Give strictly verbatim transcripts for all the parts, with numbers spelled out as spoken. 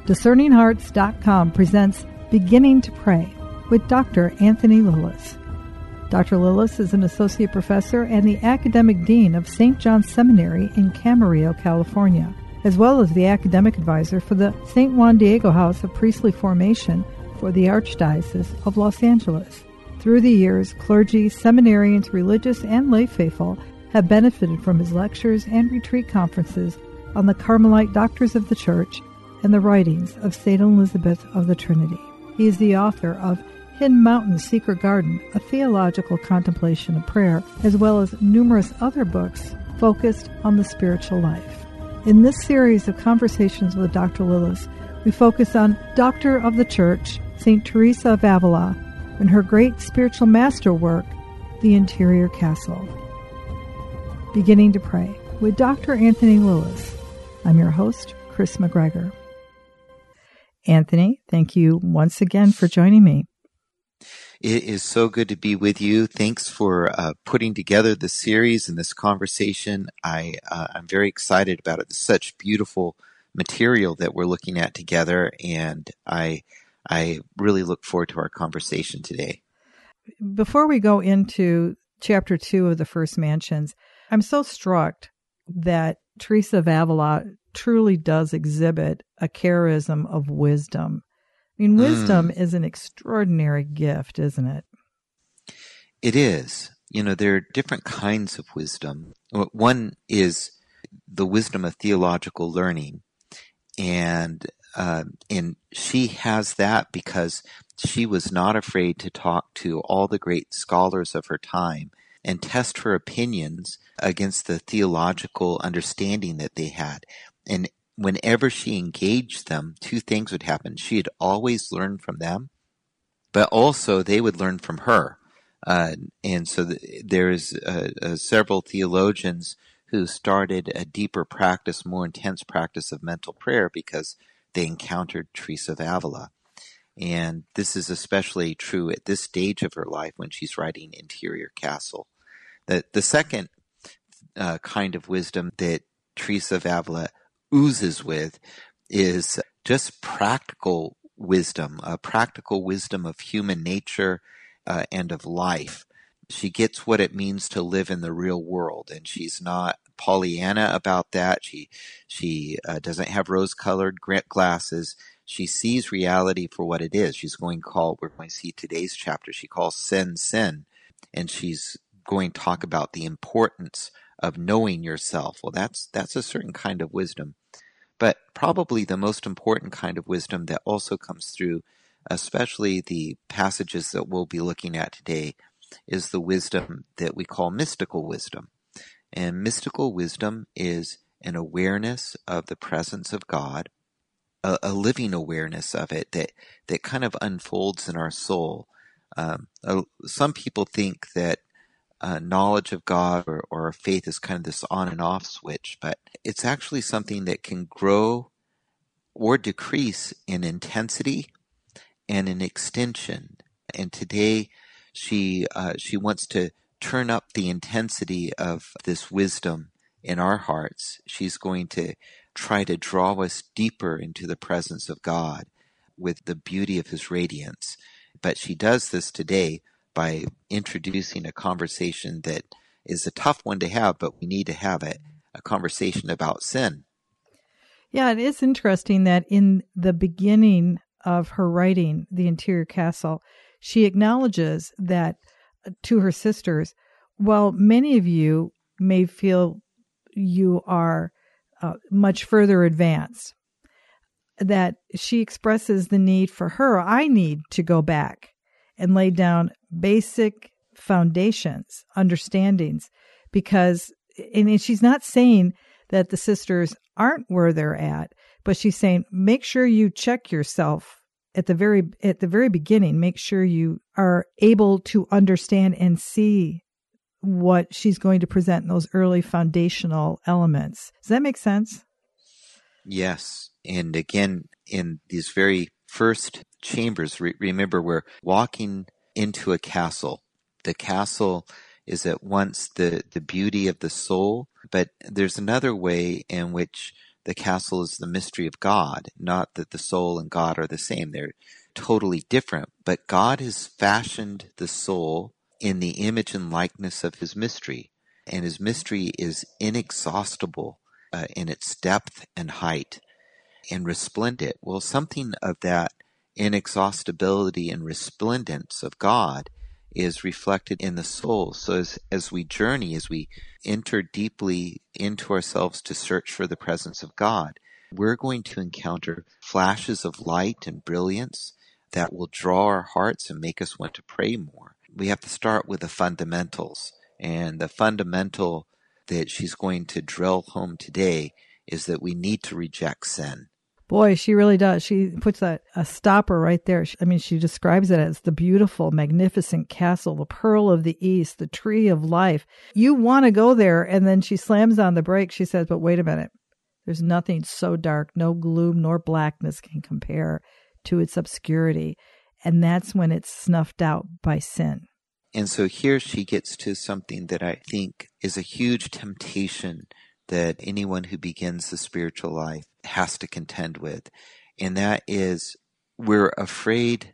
Discerning Hearts dot com presents Beginning to Pray with Doctor Anthony Lillis. Doctor Lillis is an associate professor and the academic dean of Saint John's Seminary in Camarillo, California, as well as the academic advisor for the Saint Juan Diego House of Priestly Formation for the Archdiocese of Los Angeles. Through the years, clergy, seminarians, religious, and lay faithful have benefited from his lectures and retreat conferences on the Carmelite Doctors of the Church and the writings of Saint Elizabeth of the Trinity. He is the author of Hidden Mountain's Secret Garden, a theological contemplation of prayer, as well as numerous other books focused on the spiritual life. In this series of conversations with Doctor Lillis, we focus on Doctor of the Church, Saint Teresa of Avila, and her great spiritual masterwork, The Interior Castle. Beginning to Pray with Doctor Anthony Lillis. I'm your host, Chris McGregor. Anthony, thank you once again for joining me. It is so good to be with you. Thanks for uh, putting together this series and this conversation. I, uh, I'm very excited about it. It's such beautiful material that we're looking at together, and I, I really look forward to our conversation today. Before we go into chapter two of the First Mansions, I'm so struck that Teresa of Avila truly does exhibit a charism of wisdom. I mean, wisdom mm. is an extraordinary gift, isn't it? It is. You know, there are different kinds of wisdom. One is the wisdom of theological learning. And, uh, and she has that because she was not afraid to talk to all the great scholars of her time and test her opinions against the theological understanding that they had. And whenever she engaged them, two things would happen. She had always learned from them, but also they would learn from her. Uh, and so the, there's uh, uh, several theologians who started a deeper practice, more intense practice of mental prayer because they encountered Teresa of Avila. And this is especially true at this stage of her life when she's writing Interior Castle. The, the second uh, kind of wisdom that Teresa of Avila oozes with is just practical wisdom, a practical wisdom of human nature uh, and of life. She gets what it means to live in the real world, and she's not Pollyanna about that. She she uh, doesn't have rose-colored glasses. She sees reality for what it is. She's going to call, we're going to see today's chapter, she calls sin, sin, and she's going to talk about the importance of knowing yourself. Well, that's that's a certain kind of wisdom. But probably the most important kind of wisdom that also comes through, especially the passages that we'll be looking at today, is the wisdom that we call mystical wisdom. And mystical wisdom is an awareness of the presence of God, a, a living awareness of it that, that kind of unfolds in our soul. Um, uh, some people think that Uh, knowledge of God or, or faith is kind of this on and off switch, but it's actually something that can grow or decrease in intensity and in extension. And today she uh, she wants to turn up the intensity of this wisdom in our hearts. She's going to try to draw us deeper into the presence of God with the beauty of his radiance. But she does this today by introducing a conversation that is a tough one to have, but we need to have it, a conversation about sin. Yeah, it is interesting that in the beginning of her writing, The Interior Castle, she acknowledges that to her sisters, while many of you may feel you are uh, much further advanced, that she expresses the need for her, I need to go back and lay down basic foundations, understandings, because, and she's not saying that the sisters aren't where they're at, but she's saying, make sure you check yourself at the very, at the very beginning, make sure you are able to understand and see what she's going to present in those early foundational elements. Does that make sense? Yes. And again, in these very first chambers, re- remember we're walking into a castle. The castle is at once the, the beauty of the soul, but there's another way in which the castle is the mystery of God, not that the soul and God are the same. They're totally different. But God has fashioned the soul in the image and likeness of his mystery. And his mystery is inexhaustible uh, in its depth and height and resplendent. Well, something of that inexhaustibility and resplendence of God is reflected in the soul. So as, as we journey, as we enter deeply into ourselves to search for the presence of God, we're going to encounter flashes of light and brilliance that will draw our hearts and make us want to pray more. We have to start with the fundamentals. And the fundamental that she's going to drill home today is that we need to reject sin. Boy, she really does. She puts a, a stopper right there. I mean, she describes it as the beautiful, magnificent castle, the pearl of the east, the tree of life. You want to go there, and then she slams on the brakes. She says, but wait a minute. There's nothing so dark, no gloom nor blackness can compare to its obscurity. And that's when it's snuffed out by sin. And so here she gets to something that I think is a huge temptation that anyone who begins the spiritual life has to contend with. And that is, we're afraid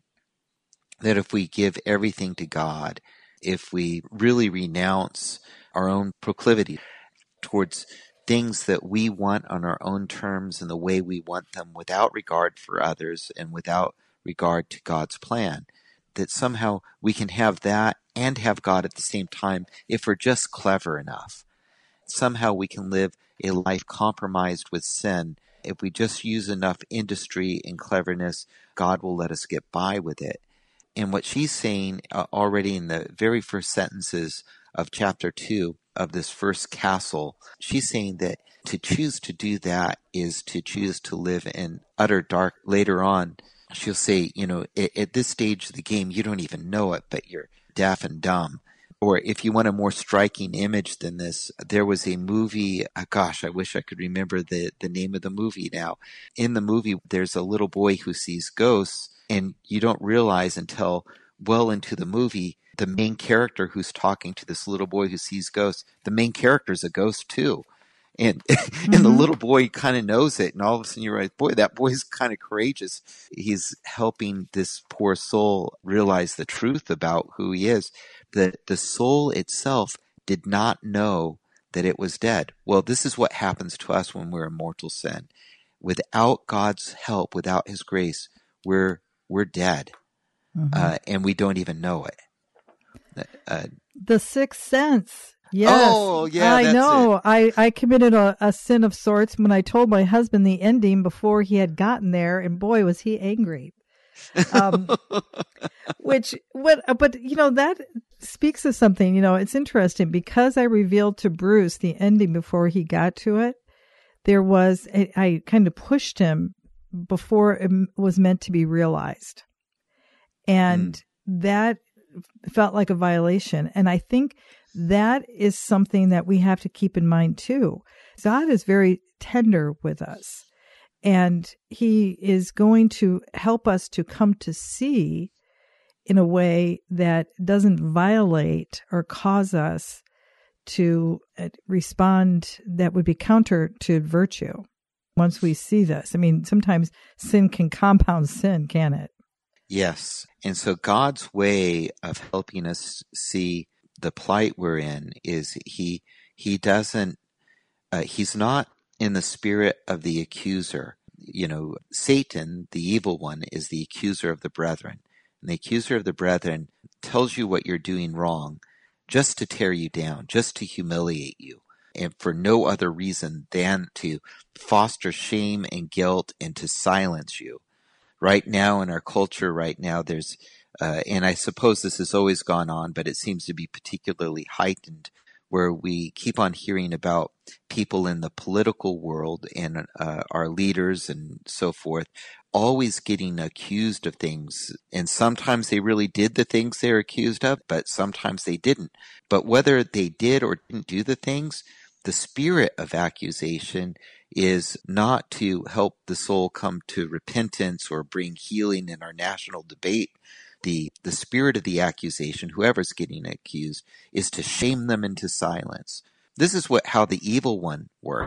that if we give everything to God, if we really renounce our own proclivity towards things that we want on our own terms and the way we want them without regard for others and without regard to God's plan, that somehow we can have that and have God at the same time if we're just clever enough. Somehow we can live a life compromised with sin. If we just use enough industry and cleverness, God will let us get by with it. And what she's saying uh, already in the very first sentences of chapter two of this first castle, she's saying that to choose to do that is to choose to live in utter dark. Later on, she'll say, you know, at, at this stage of the game, you don't even know it, but you're deaf and dumb. Or if you want a more striking image than this, there was a movie, oh gosh, I wish I could remember the, the name of the movie now. In the movie, there's a little boy who sees ghosts, and you don't realize until well into the movie, the main character who's talking to this little boy who sees ghosts, the main character is a ghost too. And mm-hmm. and the little boy kind of knows it. And all of a sudden you're like, boy, that boy's kind of courageous. He's helping this poor soul realize the truth about who he is. That the soul itself did not know that it was dead. Well, this is what happens to us when we're in mortal sin. Without God's help, without his grace, we're we're dead. Mm-hmm. Uh, and we don't even know it. Uh, the sixth sense. Yes. Oh, yeah, I that's know. it. I, I committed a, a sin of sorts when I told my husband the ending before he had gotten there, and boy, was he angry. Um, which, what, but you know, that speaks of something. You know, it's interesting because I revealed to Bruce the ending before he got to it. There was, a, I kind of pushed him before it was meant to be realized. And mm. that felt like a violation. And I think that is something that we have to keep in mind too. God is very tender with us, and he is going to help us to come to see in a way that doesn't violate or cause us to respond that would be counter to virtue. Once we see this, I mean, sometimes sin can compound sin, can it? Yes. And so God's way of helping us see the plight we're in is he he doesn't uh, he's not in the spirit of the accuser. You know, Satan, the evil one, is the accuser of the brethren. And the accuser of the brethren tells you what you're doing wrong just to tear you down, just to humiliate you, and for no other reason than to foster shame and guilt and to silence you. Right now in our culture, right now, there's Uh, and I suppose this has always gone on, but it seems to be particularly heightened, where we keep on hearing about people in the political world and uh, our leaders and so forth, always getting accused of things. And sometimes they really did the things they're accused of, but sometimes they didn't. But whether they did or didn't do the things, the spirit of accusation is not to help the soul come to repentance or bring healing in our national debate. The, the spirit of the accusation, whoever's getting accused, is to shame them into silence. This is what how the evil one works.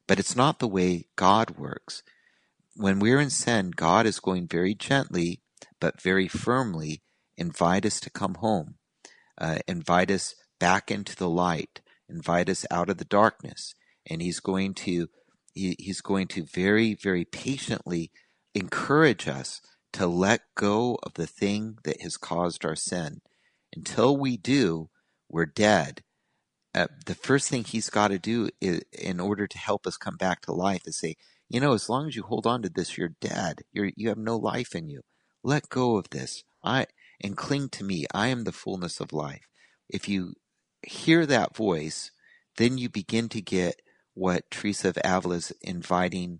But it's not the way God works. When we're in sin, God is going very gently, but very firmly, invite us to come home, uh, invite us back into the light, invite us out of the darkness. And he's going to, he, he's going to very, very patiently encourage us to let go of the thing that has caused our sin. Until we do, we're dead. Uh, the first thing he's got to do is, in order to help us come back to life, is say, you know, as long as you hold on to this, you're dead. You're, you have no life in you. Let go of this. I and cling to me. I am the fullness of life. If you hear that voice, then you begin to get what Teresa of Avila is inviting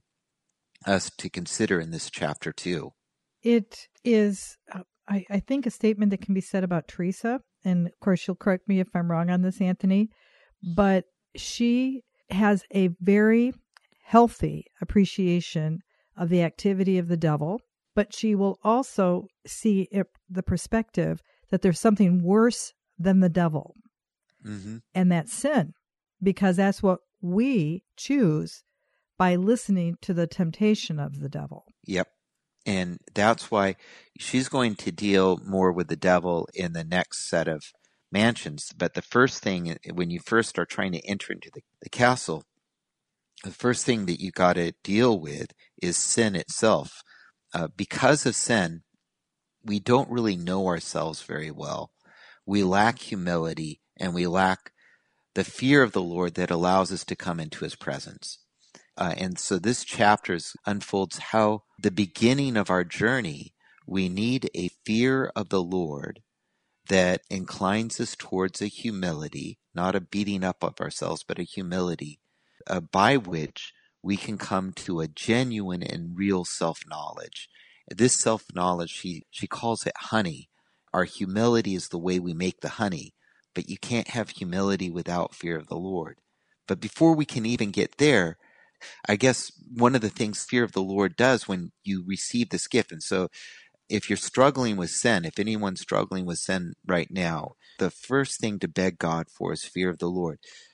us to consider in this chapter too. It is, uh, I, I think, a statement that can be said about Teresa. And of course, you'll correct me if I'm wrong on this, Anthony, but she has a very healthy appreciation of the activity of the devil, but she will also see it, the perspective that there's something worse than the devil, mm-hmm. and that's sin, because that's what we choose by listening to the temptation of the devil. Yep. And that's why she's going to deal more with the devil in the next set of mansions. But the first thing, when you first are trying to enter into the, the castle, the first thing that you got to deal with is sin itself. Uh, because of sin, we don't really know ourselves very well. We lack humility, and we lack the fear of the Lord that allows us to come into his presence. Uh, and so this chapter unfolds how the beginning of our journey, we need a fear of the Lord that inclines us towards a humility, not a beating up of ourselves, but a humility uh, by which we can come to a genuine and real self-knowledge. This self-knowledge, she, she calls it honey. Our humility is the way we make the honey, but you can't have humility without fear of the Lord. But before we can even get there, I guess one of the things fear of the Lord does when you receive this gift, and so if you're struggling with sin, if anyone's struggling with sin right now, the first thing to beg God for is fear of the Lord.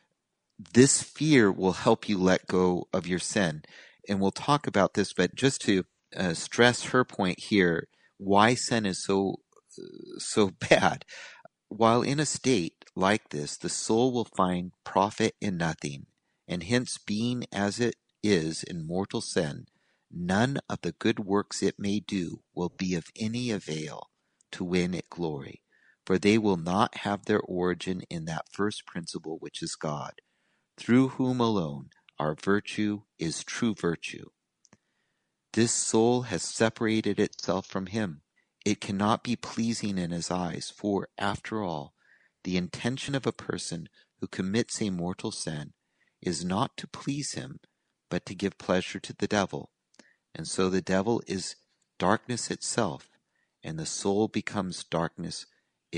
This fear will help you let go of your sin. And we'll talk about this, but just to uh, stress her point here, why sin is so, so bad. While in a state like this, the soul will find profit in nothing, and hence being as it is in mortal sin, none of the good works it may do will be of any avail to win it glory, for they will not have their origin in that first principle which is God, through whom alone our virtue is true virtue. This soul has separated itself from him. It cannot be pleasing in his eyes, for, after all, the intention of a person who commits a mortal sin is not to please him, but to give pleasure to the devil. And so the devil is darkness itself, and the soul becomes darkness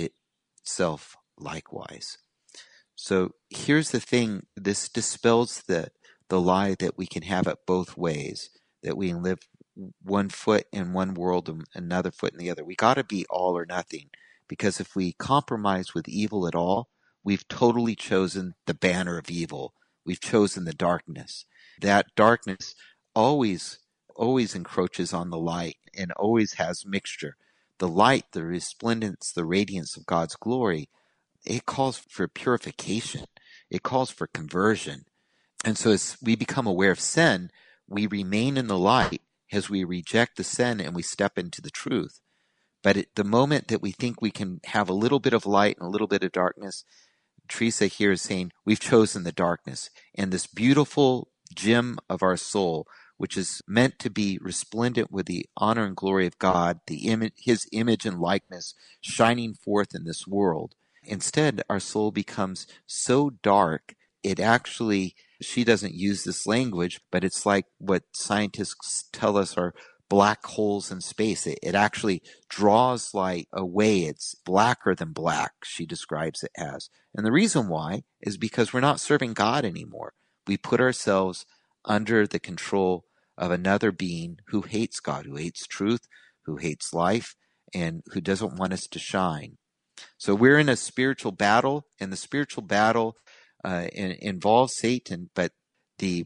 itself likewise. So here's the thing, this dispels the, the lie that we can have it both ways, that we can live one foot in one world and another foot in the other. We got to be all or nothing, because if we compromise with evil at all, we've totally chosen the banner of evil. We've chosen the darkness. That darkness always, always encroaches on the light and always has mixture. The light, the resplendence, the radiance of God's glory, it calls for purification. It calls for conversion. And so as we become aware of sin, we remain in the light as we reject the sin and we step into the truth. But at the moment that we think we can have a little bit of light and a little bit of darkness, Teresa here is saying we've chosen the darkness. And this beautiful gem of our soul, which is meant to be resplendent with the honor and glory of God, the image, his image and likeness shining forth in this world. Instead, our soul becomes so dark, it actually, she doesn't use this language, but it's like what scientists tell us are black holes in space. It, it actually draws light away. It's blacker than black, she describes it as. And the reason why is because we're not serving God anymore. We put ourselves under the control of another being who hates God, who hates truth, who hates life, and who doesn't want us to shine. So we're in a spiritual battle, and the spiritual battle uh, in, involves Satan, but the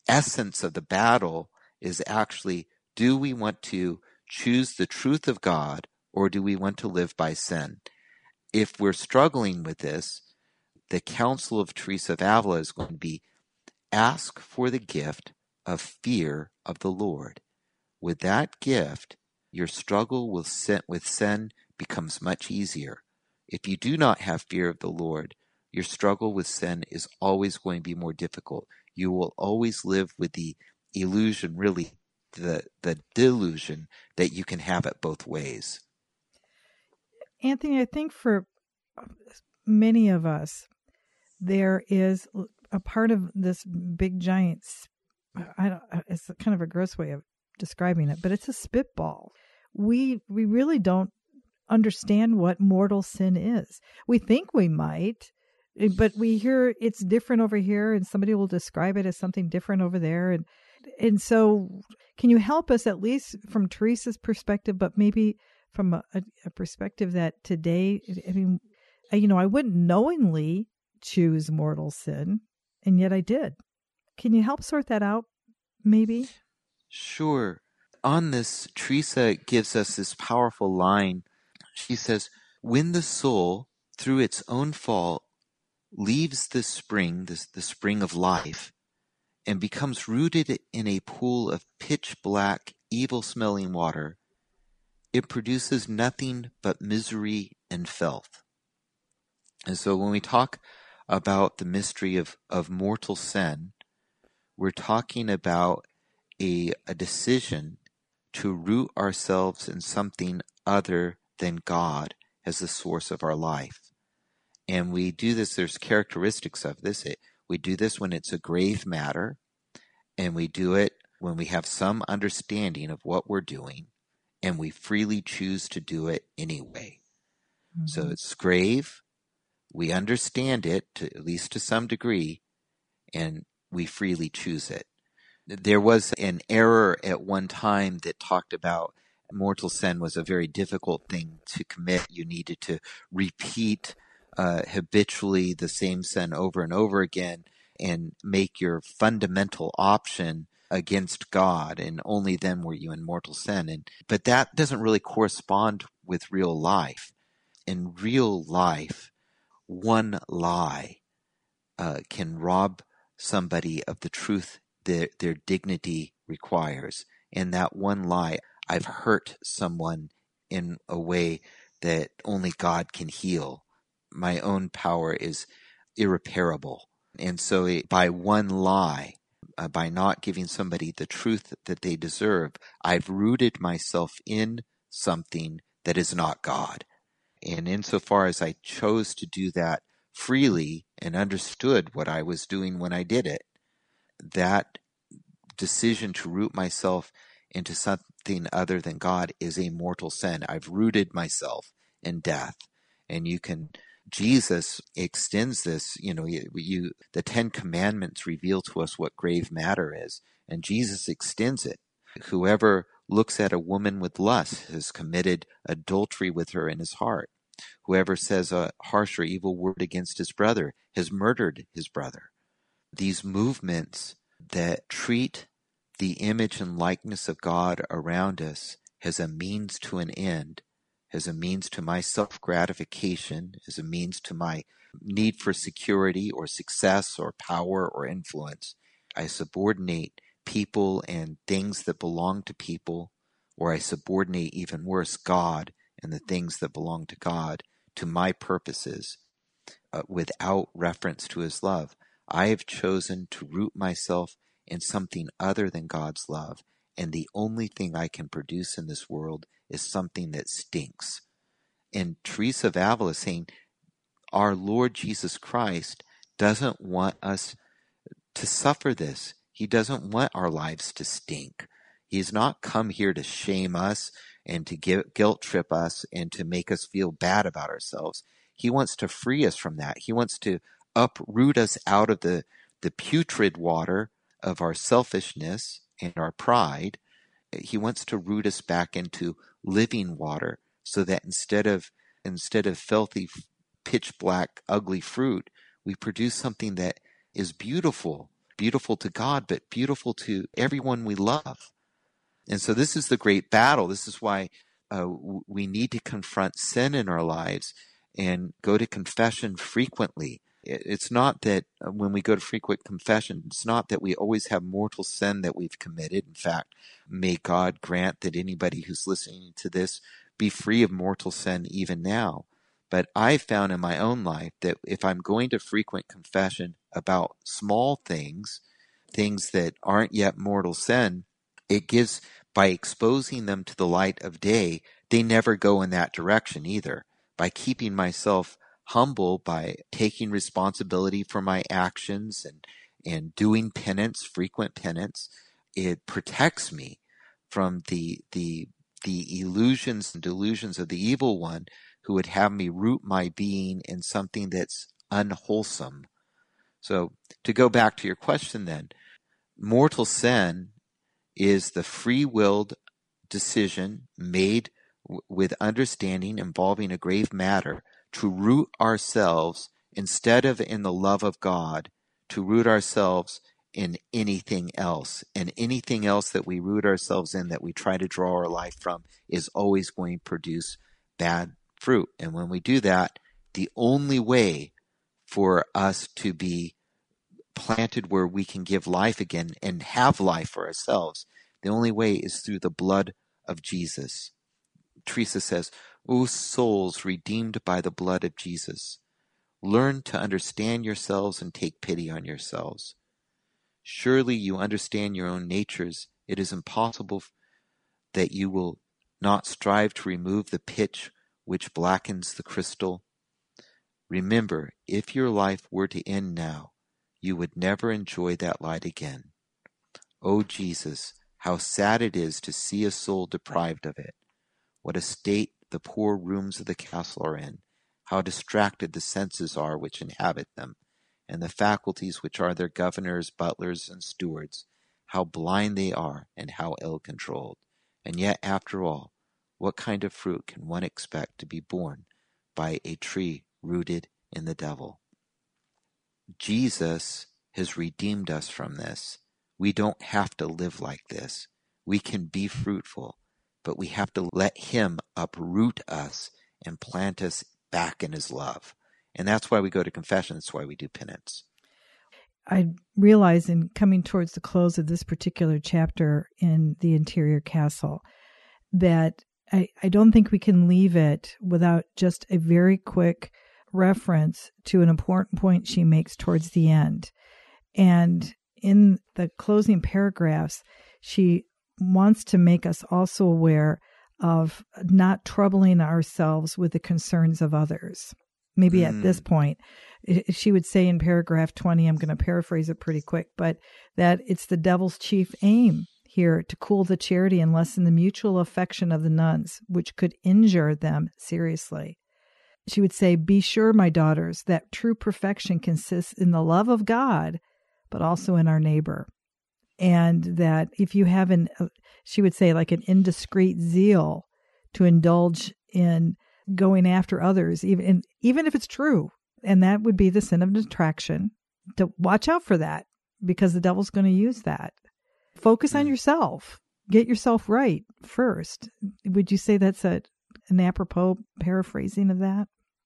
essence of the battle is actually, do we want to choose the truth of God, or do we want to live by sin? If we're struggling with this, the counsel of Teresa of Avila is going to be, ask for the gift of fear of the Lord. With that gift, your struggle with sin, with sin becomes much easier. If you do not have fear of the Lord, your struggle with sin is always going to be more difficult. You will always live with the illusion, really the, the delusion, that you can have it both ways. Anthony, I think for many of us, there is a part of this big giant, I don't, it's kind of a gross way of describing it, but it's a spitball. We we really don't understand what mortal sin is. We think we might, but we hear it's different over here, and somebody will describe it as something different over there. And and so can you help us, at least from Teresa's perspective, but maybe from a, a perspective that today, I mean, you know, I wouldn't knowingly choose mortal sin, and yet I did. Can you help sort that out, maybe? Sure. On this, Teresa gives us this powerful line. She says, when the soul, through its own fault, leaves the spring, this, the spring of life, and becomes rooted in a pool of pitch-black, evil-smelling water, it produces nothing but misery and filth. And so when we talk about the mystery of, of mortal sin, we're talking about a, a decision to root ourselves in something other than God as the source of our life. And we do this, there's characteristics of this. It, we do this when it's a grave matter, and we do it when we have some understanding of what we're doing, and we freely choose to do it anyway. Mm-hmm. So it's grave, we understand it, to, at least to some degree, and we freely choose it. There was an error at one time that talked about mortal sin was a very difficult thing to commit. You needed to repeat uh, habitually the same sin over and over again and make your fundamental option against God, and only then were you in mortal sin. And but that doesn't really correspond with real life. In real life, one lie uh, can rob somebody of the truth their, their dignity requires. And that one lie, I've hurt someone in a way that only God can heal. My own power is irreparable. And so it, by one lie, uh, by not giving somebody the truth that they deserve, I've rooted myself in something that is not God. And insofar as I chose to do that freely and understood what I was doing when I did it, that decision to root myself into something other than God is a mortal sin. I've rooted myself in death. And you can, Jesus extends this, you know, you, you the Ten Commandments reveal to us what grave matter is, and Jesus extends it. Whoever looks at a woman with lust has committed adultery with her in his heart. Whoever says a harsh or evil word against his brother has murdered his brother. These movements that treat the image and likeness of God around us as a means to an end, as a means to my self-gratification, as a means to my need for security or success or power or influence. I subordinate people and things that belong to people, or I subordinate, even worse, God and the things that belong to God to my purposes uh, without reference to his love. I have chosen to root myself in something other than God's love, and the only thing I can produce in this world is something that stinks. And Teresa of Avila is saying, our Lord Jesus Christ doesn't want us to suffer this. He doesn't want our lives to stink. He's not come here to shame us and to guilt trip us and to make us feel bad about ourselves. He wants to free us from that. He wants to uproot us out of the, the putrid water of our selfishness and our pride. He wants to root us back into living water, so that instead of instead of filthy, pitch black, ugly fruit, we produce something that is beautiful, beautiful to God, but beautiful to everyone we love. And so this is the great battle. This is why uh, we need to confront sin in our lives and go to confession frequently. It's not that when we go to frequent confession, it's not that we always have mortal sin that we've committed. In fact, may God grant that anybody who's listening to this be free of mortal sin even now. But I found in my own life that if I'm going to frequent confession about small things, things that aren't yet mortal sin, it gives, by exposing them to the light of day, they never go in that direction either. By keeping myself humble, by taking responsibility for my actions and, and doing penance, frequent penance, it protects me from the, the, the illusions and delusions of the evil one who would have me root my being in something that's unwholesome. So to go back to your question then, mortal sin is the free-willed decision made w- with understanding involving a grave matter to root ourselves instead of in the love of God, to root ourselves in anything else. And anything else that we root ourselves in, that we try to draw our life from, is always going to produce bad fruit. And when we do that, the only way for us to be planted where we can give life again and have life for ourselves, the only way is through the blood of Jesus. Teresa says, O souls redeemed by the blood of Jesus, learn to understand yourselves and take pity on yourselves. Surely you understand your own natures. It is impossible that you will not strive to remove the pitch which blackens the crystal. Remember, if your life were to end now, you would never enjoy that light again. O Jesus, how sad it is to see a soul deprived of it. What a state the poor rooms of the castle are in. How distracted the senses are which inhabit them, and the faculties which are their governors, butlers, and stewards. How blind they are, and how ill-controlled. And yet, after all, what kind of fruit can one expect to be borne by a tree rooted in the devil? Jesus has redeemed us from this. We don't have to live like this. We can be fruitful, but we have to let him uproot us and plant us back in his love. And that's why we go to confession. That's why we do penance. I realize in coming towards the close of this particular chapter in The Interior Castle that I, I don't think we can leave it without just a very quick reference to an important point she makes towards the end. And in the closing paragraphs, she wants to make us also aware of not troubling ourselves with the concerns of others. Maybe mm. at this point, she would say in paragraph twenty, I'm going to paraphrase it pretty quick, but that it's the devil's chief aim here to cool the charity and lessen the mutual affection of the nuns, which could injure them seriously. She would say, be sure, my daughters, that true perfection consists in the love of God, but also in our neighbor. And that if you have an, she would say, like an indiscreet zeal to indulge in going after others, even, even if it's true, and that would be the sin of detraction, to watch out for that, because the devil's going to use that. Focus on yourself. Get yourself right first. Would you say that's a an apropos paraphrasing of that?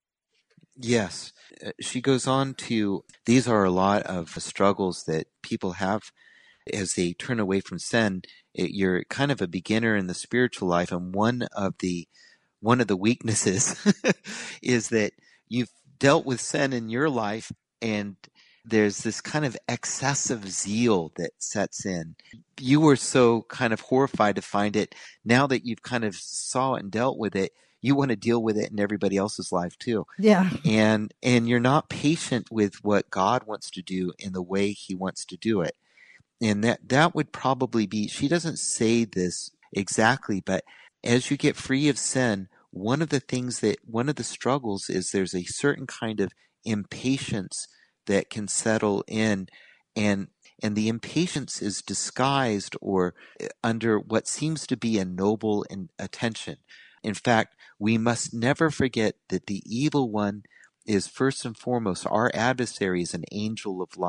Yes. She goes on to, these are a lot of struggles that people have as they turn away from sin. It, you're kind of a beginner in the spiritual life, and one of the one of the weaknesses is that you've dealt with sin in your life, and there's this kind of excessive zeal that sets in. You were so kind of horrified to find it. Now that you've kind of saw it and dealt with it, you want to deal with it in everybody else's life too. Yeah. And, and you're not patient with what God wants to do in the way he wants to do it. And that, that would probably be, she doesn't say this exactly, but as you get free of sin, one of the things that, one of the struggles is there's a certain kind of impatience that can settle in, and and the impatience is disguised or under what seems to be a noble in, attention. In fact, we must never forget that the evil one is first and foremost, our adversary is an angel of light.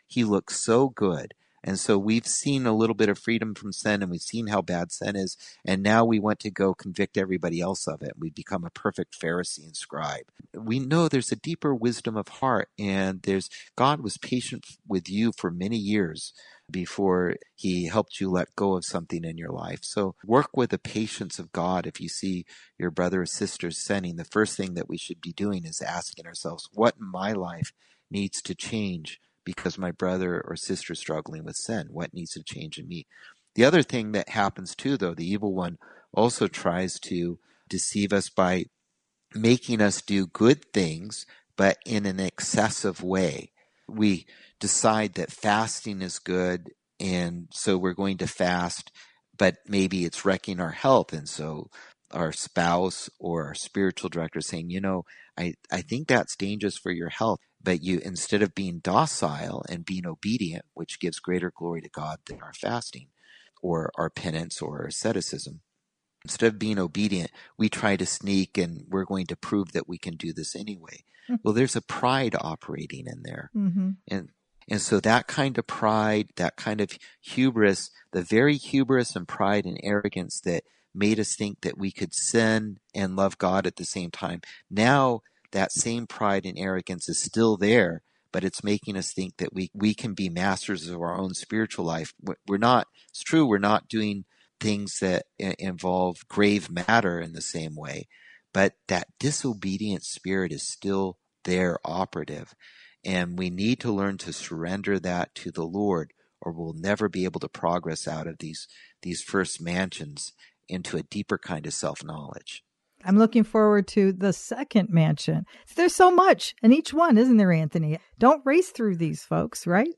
he looks so good. And so we've seen a little bit of freedom from sin, and we've seen how bad sin is. And now we want to go convict everybody else of it. We become a perfect Pharisee and scribe. We know there's a deeper wisdom of heart, and there's God was patient with you for many years before he helped you let go of something in your life. So work with the patience of God. If you see your brother or sister sinning, the first thing that we should be doing is asking ourselves, what in my life needs to change because my brother or sister is struggling with sin? What needs to change in me? The other thing that happens too, though, the evil one also tries to deceive us by making us do good things, but in an excessive way. We decide that fasting is good, and so we're going to fast, but maybe it's wrecking our health. And so our spouse or our spiritual director is saying, you know, I, I think that's dangerous for your health. But you, instead of being docile and being obedient, which gives greater glory to God than our fasting or our penance or our asceticism, instead of being obedient, we try to sneak and we're going to prove that we can do this anyway. Mm-hmm. Well, there's a pride operating in there. Mm-hmm. And and so that kind of pride, that kind of hubris, the very hubris and pride and arrogance that made us think that we could sin and love God at the same time, now that same pride and arrogance is still there, but it's making us think that we, we can be masters of our own spiritual life. We're not, it's true, we're not doing things that involve grave matter in the same way, but that disobedient spirit is still there operative. And we need to learn to surrender that to the Lord, or we'll never be able to progress out of these, these first mansions into a deeper kind of self-knowledge. I'm looking forward to the second mansion. There's so much in each one, isn't there, Anthony? Don't race through these, folks, right?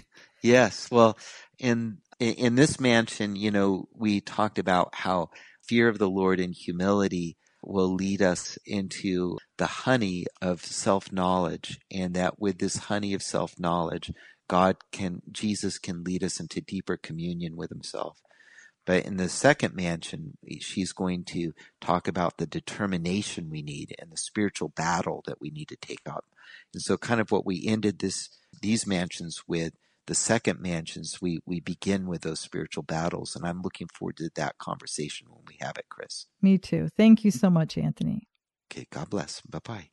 Yes. Well, in in this mansion, you know, we talked about how fear of the Lord and humility will lead us into the honey of self-knowledge, and that with this honey of self-knowledge, God can, Jesus can lead us into deeper communion with himself. But in the second mansion, she's going to talk about the determination we need and the spiritual battle that we need to take up. And so kind of what we ended this these mansions with, the second mansions, we, we begin with those spiritual battles. And I'm looking forward to that conversation when we have it, Chris. Me too. Thank you so much, Anthony. Okay, God bless. Bye-bye.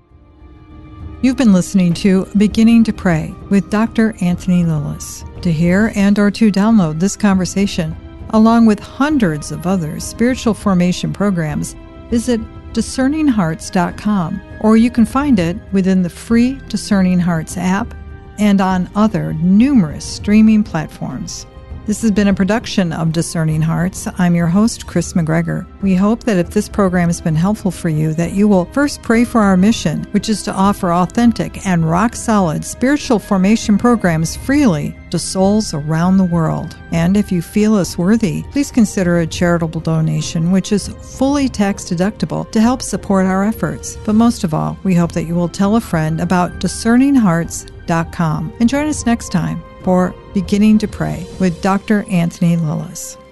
You've been listening to Beginning to Pray with Doctor Anthony Lilles. To hear and or to download this conversation, along with hundreds of other spiritual formation programs, visit discerning hearts dot com, or you can find it within the free Discerning Hearts app and on other numerous streaming platforms. This has been a production of Discerning Hearts. I'm your host, Chris McGregor. We hope that if this program has been helpful for you, that you will first pray for our mission, which is to offer authentic and rock-solid spiritual formation programs freely to souls around the world. And if you feel us worthy, please consider a charitable donation, which is fully tax-deductible, to help support our efforts. But most of all, we hope that you will tell a friend about discerning hearts dot com and join us next time for Beginning to Pray with Doctor Anthony Lilles.